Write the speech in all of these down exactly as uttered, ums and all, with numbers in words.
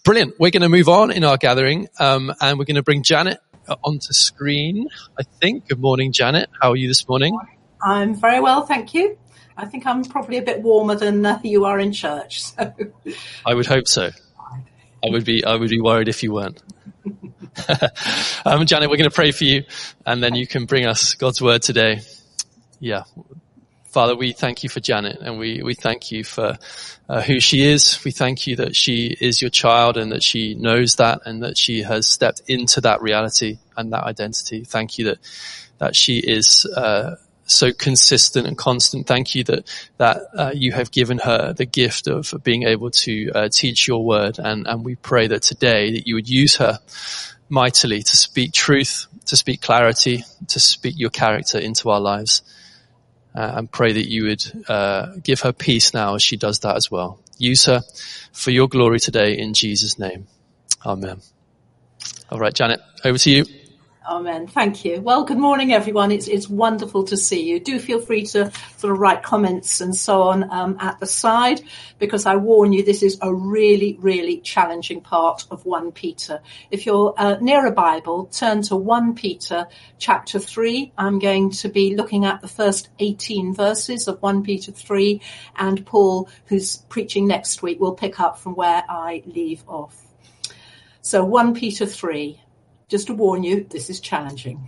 Brilliant. We're going to move on in our gathering, um, and we're going to bring Janet onto screen, I think. Good morning, Janet. How are you this morning? I'm very well, thank you. I think I'm probably a bit warmer than uh, you are in church. So. I would hope so. I would be, I would be worried if you weren't. um, Janet, we're going to pray for you, and then you can bring us God's word today. Yeah. Father, we thank you for Janet, and we, we thank you for uh, who she is. We thank you that she is your child and that she knows that and that she has stepped into that reality and that identity. Thank you that, that she is, uh, so consistent and constant. Thank you that, that, uh, you have given her the gift of being able to, uh, teach your word. And, and we pray that today that you would use her mightily to speak truth, to speak clarity, to speak your character into our lives. Uh, and pray that you would uh, give her peace now as she does that as well. Use her for your glory today in Jesus' name. Amen. All right, Janet, over to you. Amen. Thank you. Well, good morning, everyone. It's it's wonderful to see you. Do feel free to sort of write comments and so on um, at the side, because I warn you, this is a really, really challenging part of First Peter. If you're uh, near a Bible, turn to First Peter chapter three. I'm going to be looking at the first eighteen verses of First Peter three, and Paul, who's preaching next week, will pick up from where I leave off. So First Peter three. Just to warn you, this is challenging.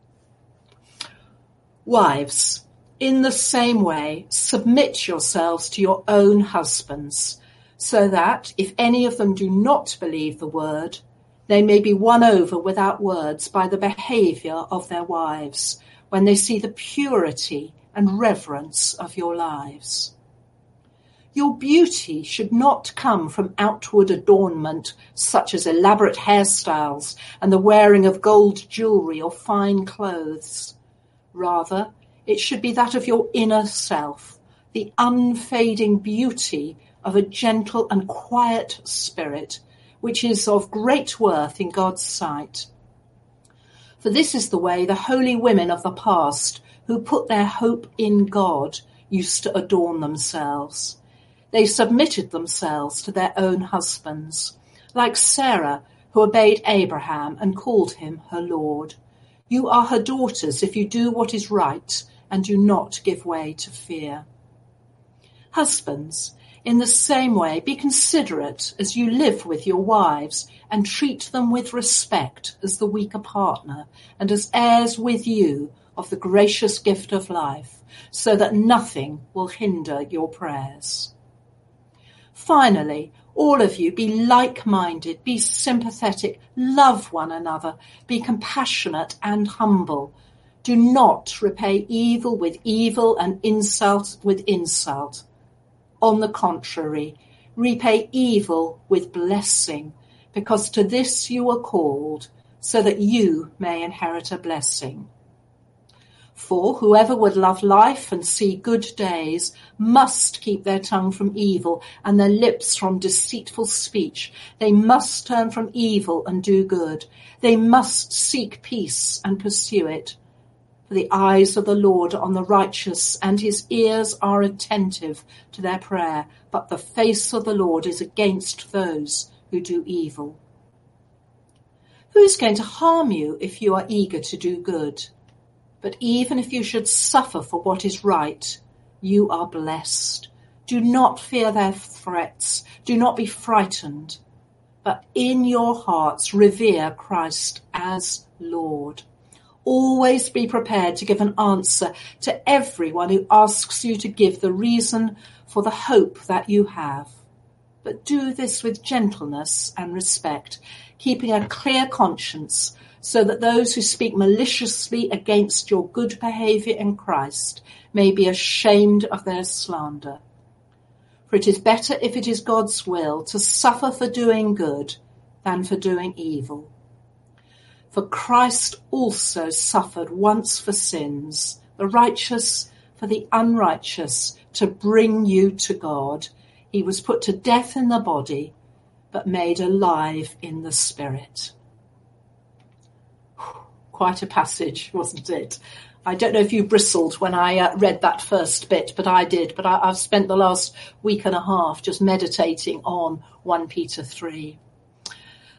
Wives, in the same way, submit yourselves to your own husbands, so that if any of them do not believe the word, they may be won over without words by the behavior of their wives, when they see the purity and reverence of your lives. Your beauty should not come from outward adornment, such as elaborate hairstyles and the wearing of gold jewelry or fine clothes. Rather, it should be that of your inner self, the unfading beauty of a gentle and quiet spirit, which is of great worth in God's sight. For this is the way the holy women of the past, who put their hope in God, used to adorn themselves. They submitted themselves to their own husbands, like Sarah, who obeyed Abraham and called him her Lord. You are her daughters if you do what is right and do not give way to fear. Husbands, in the same way, be considerate as you live with your wives and treat them with respect as the weaker partner and as heirs with you of the gracious gift of life, so that nothing will hinder your prayers. Finally, all of you, be like-minded, be sympathetic, love one another, be compassionate and humble. Do not repay evil with evil and insult with insult. On the contrary, repay evil with blessing, because to this you are called, so that you may inherit a blessing. For whoever would love life and see good days must keep their tongue from evil and their lips from deceitful speech. They must turn from evil and do good. They must seek peace and pursue it. For the eyes of the Lord are on the righteous, and his ears are attentive to their prayer. But the face of the Lord is against those who do evil. Who is going to harm you if you are eager to do good? But even if you should suffer for what is right, you are blessed. Do not fear their threats. Do not be frightened. But in your hearts revere Christ as Lord. Always be prepared to give an answer to everyone who asks you to give the reason for the hope that you have. But do this with gentleness and respect, keeping a clear conscience, so that those who speak maliciously against your good behavior in Christ may be ashamed of their slander. For it is better, if it is God's will, to suffer for doing good than for doing evil. For Christ also suffered once for sins, the righteous for the unrighteous, to bring you to God. He was put to death in the body, but made alive in the spirit. Quite a passage, wasn't it? I don't know if you bristled when I uh, read that first bit, but I did. But I, I've spent the last week and a half just meditating on First Peter three.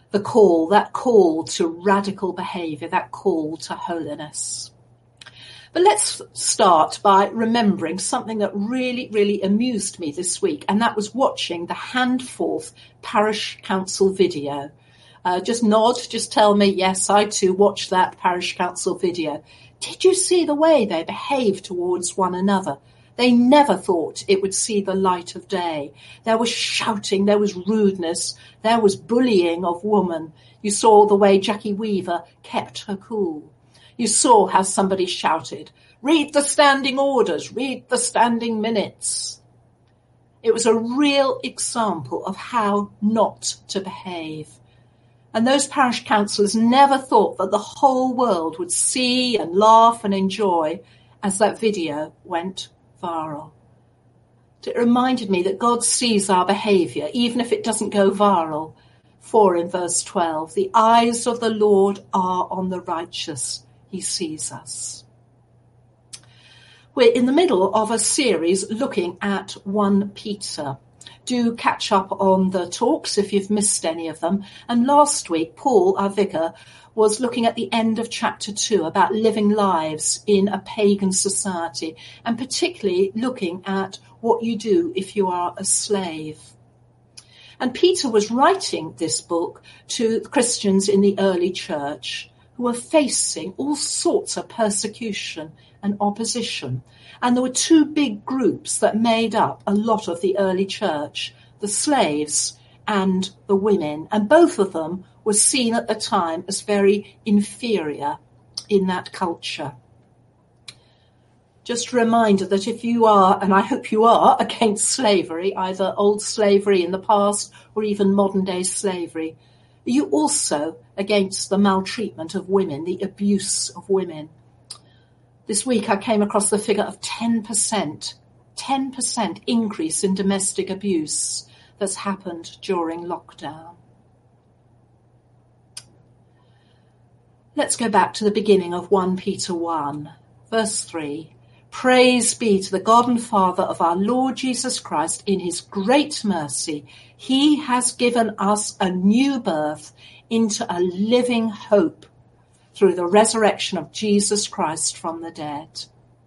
the call, that call to radical behaviour, that call to holiness. But let's start by remembering something that really, really amused me this week, and that was watching the Handforth Parish Council video. Uh, just nod, just tell me, yes, I too watched that Parish Council video. Did you see the way they behaved towards one another? They never thought it would see the light of day. There was shouting, there was rudeness, there was bullying of woman. You saw the way Jackie Weaver kept her cool. You saw how somebody shouted, "Read the standing orders, read the standing minutes." It was a real example of how not to behave. And those parish councillors never thought that the whole world would see and laugh and enjoy as that video went viral. It reminded me that God sees our behaviour, even if it doesn't go viral. For in verse twelve, the eyes of the Lord are on the righteous. He sees us. We're in the middle of a series looking at First Peter. Do catch up on the talks if you've missed any of them. And last week, Paul, our vicar, was looking at the end of chapter two about living lives in a pagan society, and particularly looking at what you do if you are a slave. And Peter was writing this book to Christians in the early church who were facing all sorts of persecution and opposition. And there were two big groups that made up a lot of the early church, the slaves and the women. And both of them were seen at the time as very inferior in that culture. Just a reminder that if you are, and I hope you are, against slavery, either old slavery in the past or even modern day slavery, you also against the maltreatment of women, the abuse of women. This week I came across the figure of ten percent, ten percent increase in domestic abuse that's happened during lockdown. Let's go back to the beginning of First Peter one, verse three. Praise be to the God and Father of our Lord Jesus Christ. In his great mercy, he has given us a new birth into a living hope through the resurrection of Jesus Christ from the dead.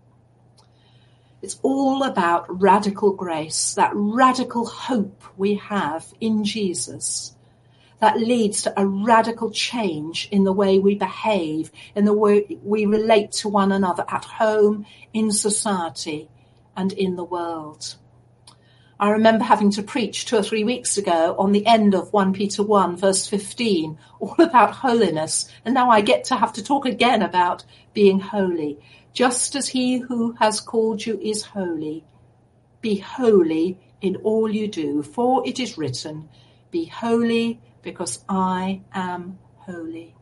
It's all about radical grace, that radical hope we have in Jesus that leads to a radical change in the way we behave, in the way we relate to one another at home, in society, and in the world. I remember having to preach two or three weeks ago on the end of First Peter one, verse fifteen, all about holiness. And now I get to have to talk again about being holy. Just as he who has called you is holy, be holy in all you do. For it is written, be holy because I am holy.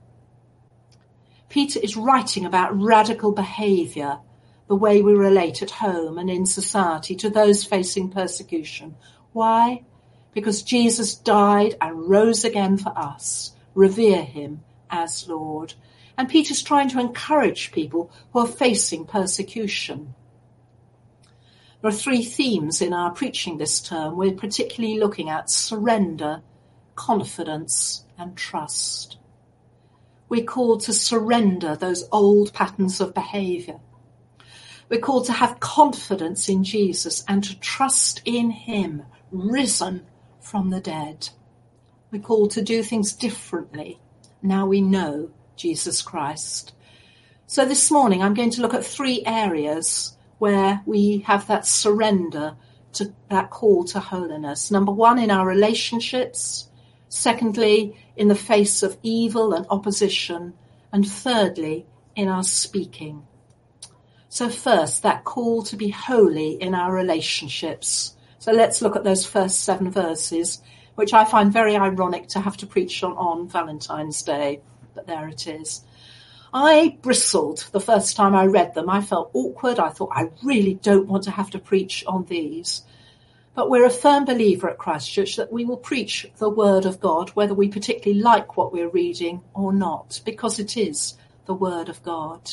Peter is writing about radical behaviour, the way we relate at home and in society to those facing persecution. Why? Because Jesus died and rose again for us. Revere him as Lord. And Peter's trying to encourage people who are facing persecution. There are three themes in our preaching this term. We're particularly looking at surrender, confidence, and trust. We're called to surrender those old patterns of behaviour. We're called to have confidence in Jesus and to trust in him, risen from the dead. We're called to do things differently now we know Jesus Christ. So this morning I'm going to look at three areas where we have that surrender to that call to holiness. Number one, in our relationships. Secondly, in the face of evil and opposition. And thirdly, in our speaking. So first, that call to be holy in our relationships. So let's look at those first seven verses, which I find very ironic to have to preach on, on Valentine's Day. But there it is. I bristled the first time I read them. I felt awkward. I thought, I really don't want to have to preach on these. But we're a firm believer at Christchurch that we will preach the word of God, whether we particularly like what we're reading or not, because it is the word of God.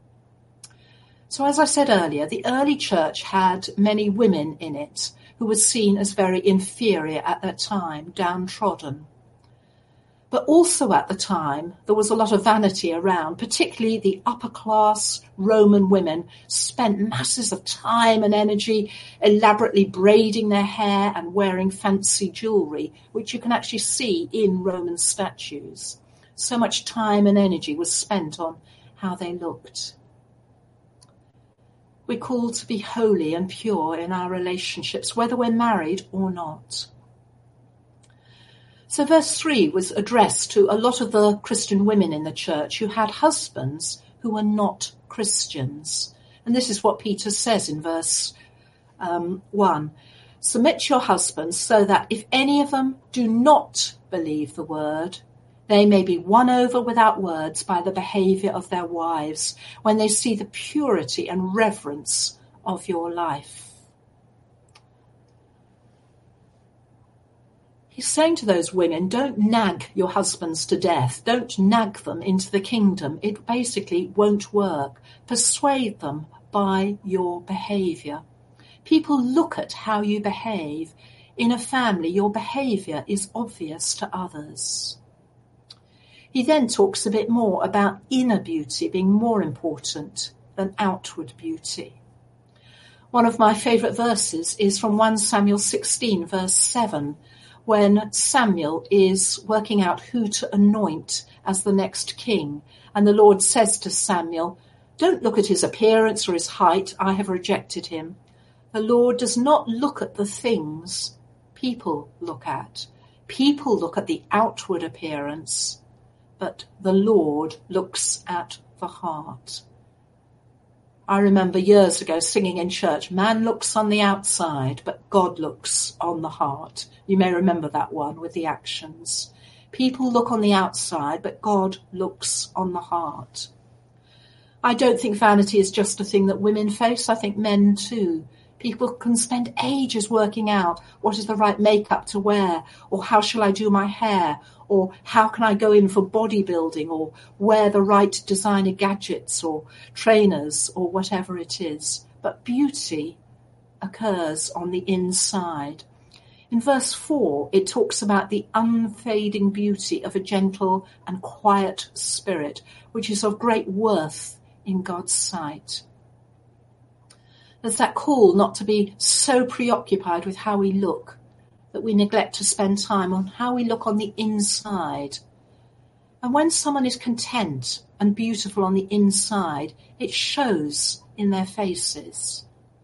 So as I said earlier, the early church had many women in it who were seen as very inferior at that time, downtrodden. But also at the time, there was a lot of vanity around, particularly the upper class Roman women spent masses of time and energy elaborately braiding their hair and wearing fancy jewellery, which you can actually see in Roman statues. So much time and energy was spent on how they looked. We're called to be holy and pure in our relationships, whether we're married or not. So verse three was addressed to a lot of the Christian women in the church who had husbands who were not Christians. And this is what Peter says in verse um, one. Submit to your husbands so that if any of them do not believe the word, they may be won over without words by the behaviour of their wives when they see the purity and reverence of your life. He's saying to those women, don't nag your husbands to death. Don't nag them into the kingdom. It basically won't work. Persuade them by your behaviour. People look at how you behave. In a family, your behaviour is obvious to others. He then talks a bit more about inner beauty being more important than outward beauty. One of my favourite verses is from First Samuel sixteen, verse seven, when Samuel is working out who to anoint as the next king. And the Lord says to Samuel, don't look at his appearance or his height. I have rejected him. The Lord does not look at the things people look at. People look at the outward appearance, but the Lord looks at the heart. I remember years ago singing in church, man looks on the outside, but God looks on the heart. You may remember that one with the actions. People look on the outside, but God looks on the heart. I don't think vanity is just a thing that women face. I think men too. People can spend ages working out what is the right makeup to wear, or how shall I do my hair, or how can I go in for bodybuilding, or wear the right designer gadgets or trainers or whatever it is. But beauty occurs on the inside. In verse four, it talks about the unfading beauty of a gentle and quiet spirit, which is of great worth in God's sight. There's that call not to be so preoccupied with how we look that we neglect to spend time on how we look on the inside. And when someone is content and beautiful on the inside, it shows in their faces.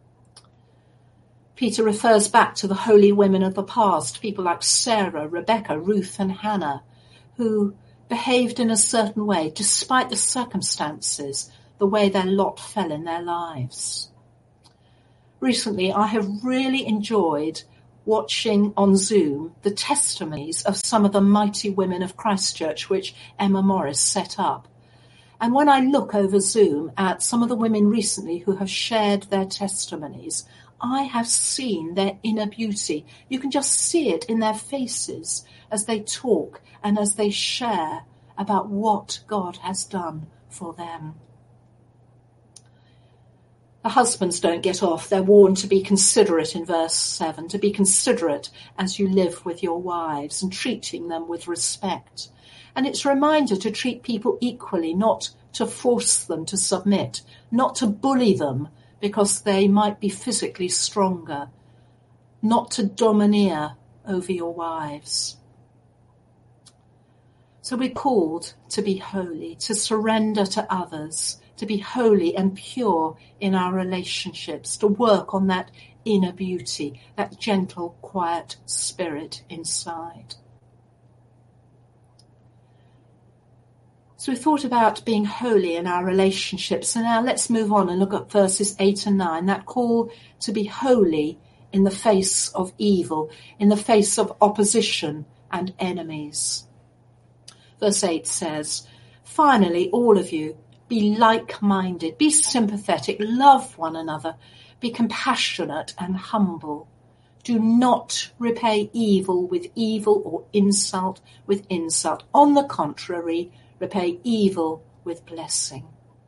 Peter refers back to the holy women of the past, people like Sarah, Rebecca, Ruth and Hannah, who behaved in a certain way despite the circumstances, the way their lot fell in their lives. Recently, I have really enjoyed watching on Zoom the testimonies of some of the mighty women of Christchurch, which Emma Morris set up. And when I look over Zoom at some of the women recently who have shared their testimonies, I have seen their inner beauty. You can just see it in their faces as they talk and as they share about what God has done for them. The husbands don't get off. They're warned to be considerate in verse seven, to be considerate as you live with your wives and treating them with respect. And it's a reminder to treat people equally, not to force them to submit, not to bully them because they might be physically stronger, not to domineer over your wives. So we're called to be holy, to surrender to others, to be holy and pure in our relationships, to work on that inner beauty, that gentle, quiet spirit inside. So we thought about being holy in our relationships, and now let's move on and look at verses eight and nine, that call to be holy in the face of evil, in the face of opposition and enemies. Verse eight says, finally, all of you, be like-minded, be sympathetic, love one another, be compassionate and humble. Do not repay evil with evil or insult with insult. On the contrary, repay evil with blessing.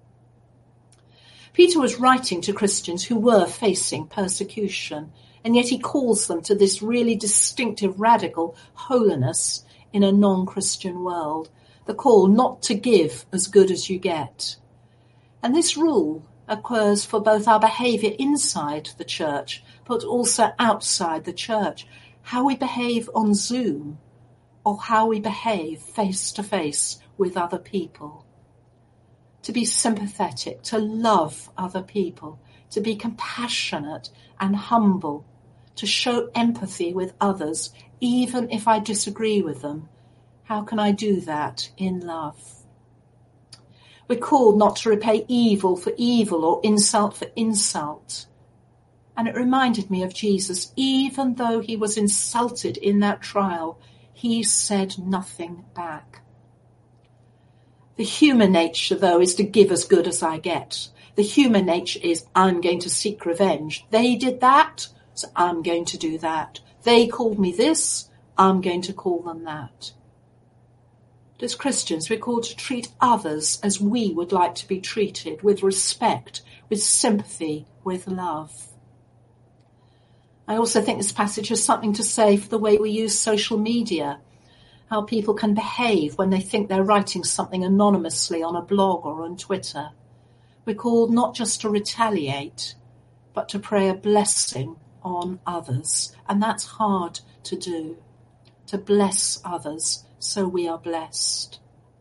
Peter was writing to Christians who were facing persecution, and yet he calls them to this really distinctive, radical holiness in a non-Christian world, the call not to give as good as you get. And this rule occurs for both our behaviour inside the church, but also outside the church, how we behave on Zoom or how we behave face to face with other people. To be sympathetic, to love other people, to be compassionate and humble, to show empathy with others, even if I disagree with them. How can I do that in love? We're called not to repay evil for evil or insult for insult. And it reminded me of Jesus. Even though he was insulted in that trial, he said nothing back. The human nature, though, is to give as good as I get. The human nature is, I'm going to seek revenge. They did that, so I'm going to do that. They called me this, I'm going to call them that. But as Christians, we're called to treat others as we would like to be treated, with respect, with sympathy, with love. I also think this passage has something to say for the way we use social media, how people can behave when they think they're writing something anonymously on a blog or on Twitter. We're called not just to retaliate, but to pray a blessing on others. And that's hard to do, to bless others so we are blessed.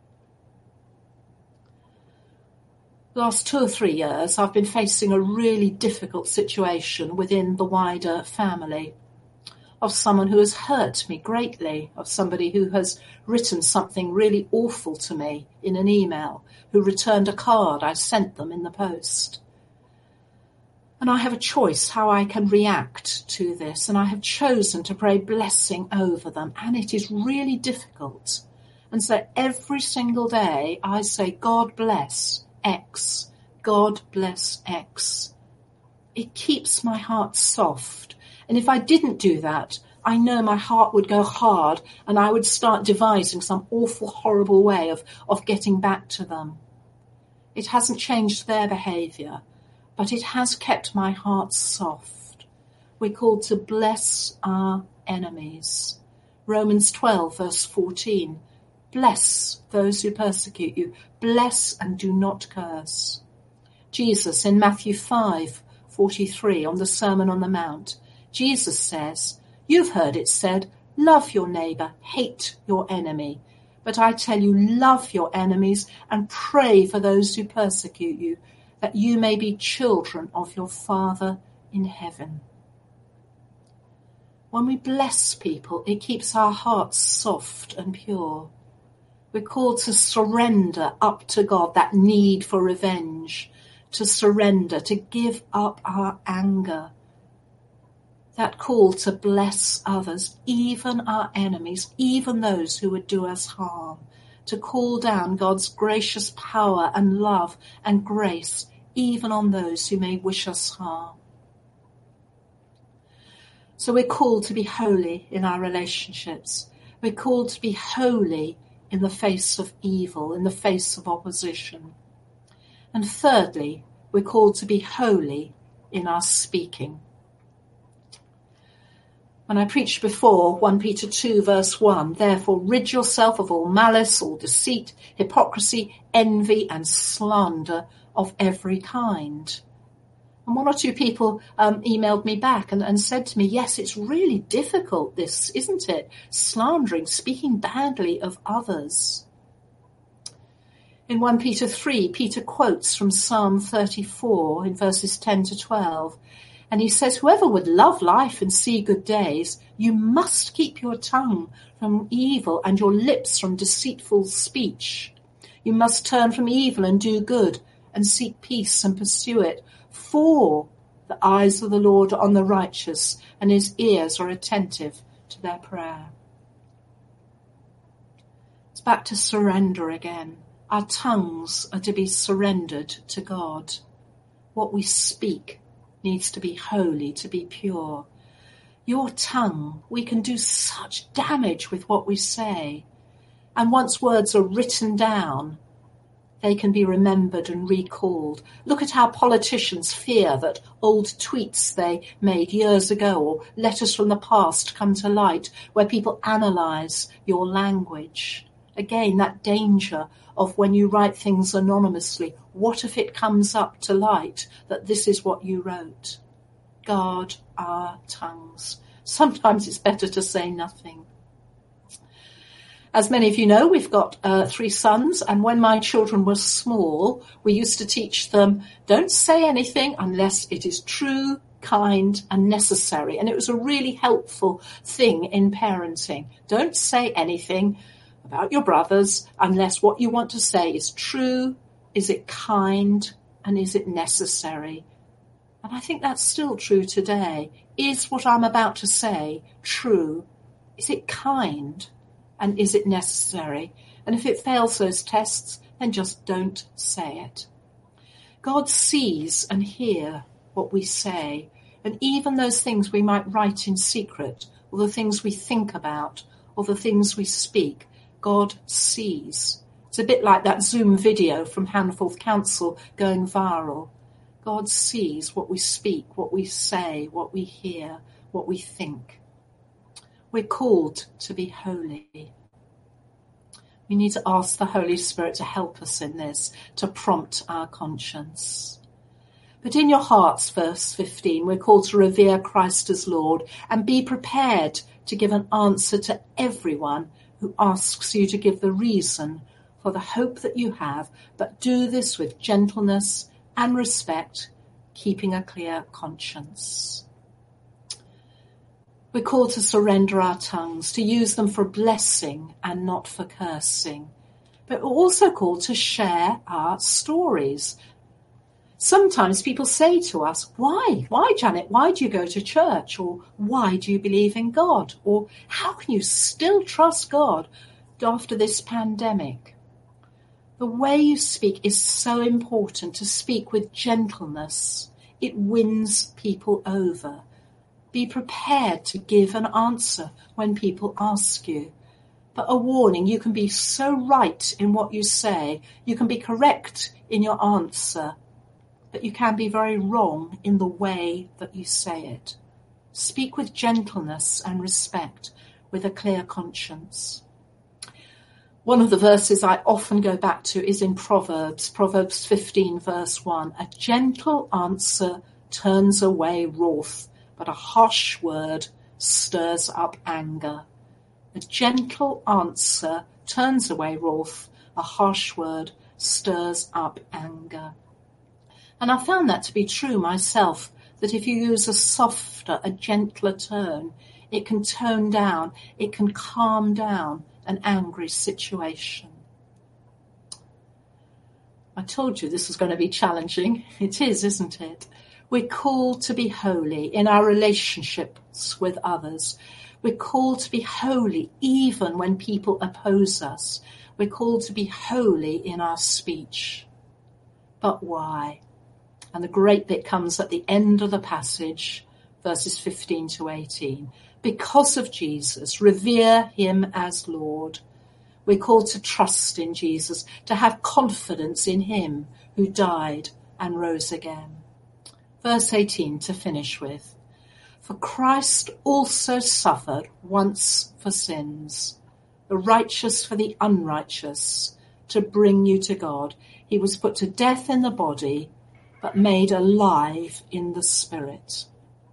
The last two or three years, I've been facing a really difficult situation within the wider family, of someone who has hurt me greatly, of somebody who has written something really awful to me in an email, who returned a card I sent them in the post. And I have a choice how I can react to this, and I have chosen to pray blessing over them, and it is really difficult. And so every single day I say, God bless X, God bless X. It keeps my heart soft. And if I didn't do that, I know my heart would go hard and I would start devising some awful, horrible way of, of getting back to them. It hasn't changed their behaviour, but it has kept my heart soft. We're called to bless our enemies. Romans twelve, verse fourteen. Bless those who persecute you. Bless and do not curse. Jesus in Matthew five, forty-three, on the Sermon on the Mount, Jesus says, you've heard it said, love your neighbour, hate your enemy. But I tell you, love your enemies and pray for those who persecute you, that you may be children of your Father in heaven. When we bless people, it keeps our hearts soft and pure. We're called to surrender up to God that need for revenge, to surrender, to give up our anger. That call to bless others, even our enemies, even those who would do us harm, to call down God's gracious power and love and grace, even on those who may wish us harm. So we're called to be holy in our relationships. We're called to be holy in the face of evil, in the face of opposition. And thirdly, we're called to be holy in our speaking. When I preached before, First Peter two, verse one, therefore rid yourself of all malice, all deceit, hypocrisy, envy, and slander of every kind. And one or two people um, emailed me back and, and said to me, yes, it's really difficult, this, isn't it? Slandering, speaking badly of others. In First Peter three, Peter quotes from Psalm thirty-four in verses ten to twelve. And he says, whoever would love life and see good days, you must keep your tongue from evil and your lips from deceitful speech. You must turn from evil and do good and seek peace and pursue it. For the eyes of the Lord are on the righteous and his ears are attentive to their prayer. It's back to surrender again. Our tongues are to be surrendered to God. What we speak needs to be holy, to be pure. Your tongue, we can do such damage with what we say. And once words are written down, they can be remembered and recalled. Look at how politicians fear that old tweets they made years ago or letters from the past come to light, where people analyse your language. Again, that danger of when you write things anonymously, what if it comes up to light that this is what you wrote? Guard our tongues. Sometimes it's better to say nothing. As many of you know, we've got uh, three sons, and when my children were small, we used to teach them, don't say anything unless it is true, kind, and necessary. And it was a really helpful thing in parenting. Don't say anything about your brothers unless what you want to say is true, is it kind, and is it necessary? And I think that's still true today. Is what I'm about to say true? Is it kind? And is it necessary? And if it fails those tests, then just don't say it. God sees and hears what we say, and even those things we might write in secret, or the things we think about, or the things we speak, God sees. It's a bit like that Zoom video from Handforth Council going viral. God sees what we speak, what we say, what we hear, what we think. We're called to be holy. We need to ask the Holy Spirit to help us in this, to prompt our conscience. But in your hearts, verse fifteen, we're called to revere Christ as Lord and be prepared to give an answer to everyone who asks you to give the reason for the hope that you have, but do this with gentleness and respect, keeping a clear conscience. We're called to surrender our tongues, to use them for blessing and not for cursing. But we're also called to share our stories. Sometimes people say to us, why? Why, Janet? Why do you go to church? Or why do you believe in God? Or how can you still trust God after this pandemic? The way you speak is so important, to speak with gentleness. It wins people over. Be prepared to give an answer when people ask you. But a warning, you can be so right in what you say. You can be correct in your answer, but you can be very wrong in the way that you say it. Speak with gentleness and respect, with a clear conscience. One of the verses I often go back to is in Proverbs, Proverbs fifteen, verse one. A gentle answer turns away wrath, but a harsh word stirs up anger. A gentle answer turns away wrath, a harsh word stirs up anger. And I found that to be true myself, that if you use a softer, a gentler tone, it can tone down, it can calm down an angry situation. I told you this was going to be challenging. It is, isn't it? We're called to be holy in our relationships with others. We're called to be holy even when people oppose us. We're called to be holy in our speech. But why? And the great bit comes at the end of the passage, verses fifteen to eighteen. Because of Jesus, revere him as Lord. We're called to trust in Jesus, to have confidence in him who died and rose again. Verse eighteen to finish with. For Christ also suffered once for sins, the righteous for the unrighteous, to bring you to God. He was put to death in the body, but made alive in the spirit.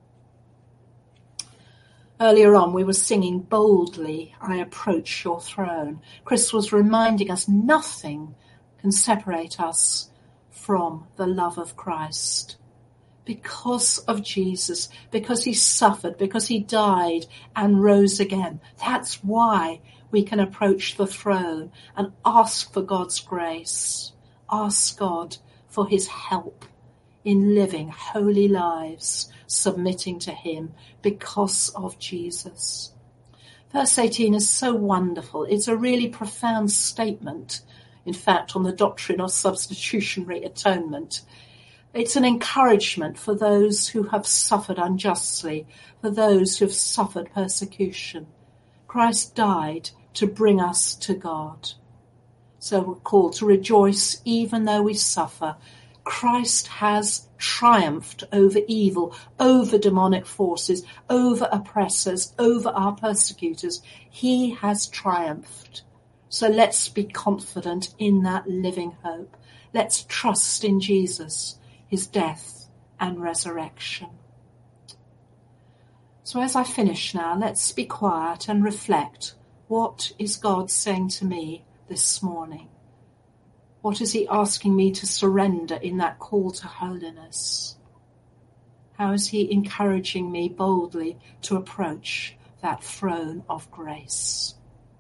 Earlier on, we were singing Boldly, I Approach Your Throne. Chris was reminding us nothing can separate us from the love of Christ. Because of Jesus, because he suffered, because he died and rose again. That's why we can approach the throne and ask for God's grace. Ask God for his help in living holy lives, submitting to him because of Jesus. Verse eighteen is so wonderful. It's a really profound statement, in fact, on the doctrine of substitutionary atonement. It's an encouragement for those who have suffered unjustly, for those who have suffered persecution. Christ died to bring us to God. So we're called to rejoice even though we suffer. Christ has triumphed over evil, over demonic forces, over oppressors, over our persecutors. He has triumphed. So let's be confident in that living hope. Let's trust in Jesus, his death and resurrection. So as I finish now, let's be quiet and reflect. What is God saying to me this morning? What is he asking me to surrender in that call to holiness? How is he encouraging me boldly to approach that throne of grace?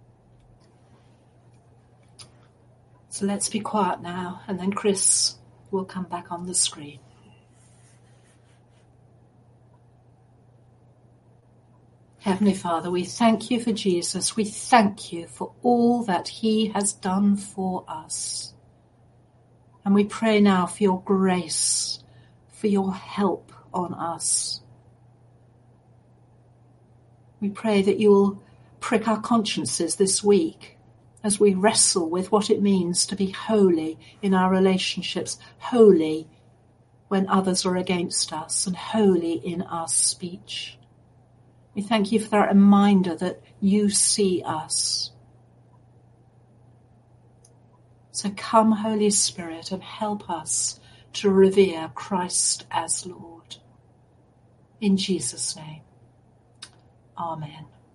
So let's be quiet now, and then Chris will come back on the screen. Heavenly Father, we thank you for Jesus. We thank you for all that he has done for us. And we pray now for your grace, for your help on us. We pray that you will prick our consciences this week as we wrestle with what it means to be holy in our relationships, holy when others are against us, and holy in our speech. We thank you for that reminder that you see us. So come, Holy Spirit, and help us to revere Christ as Lord. In Jesus' name, amen.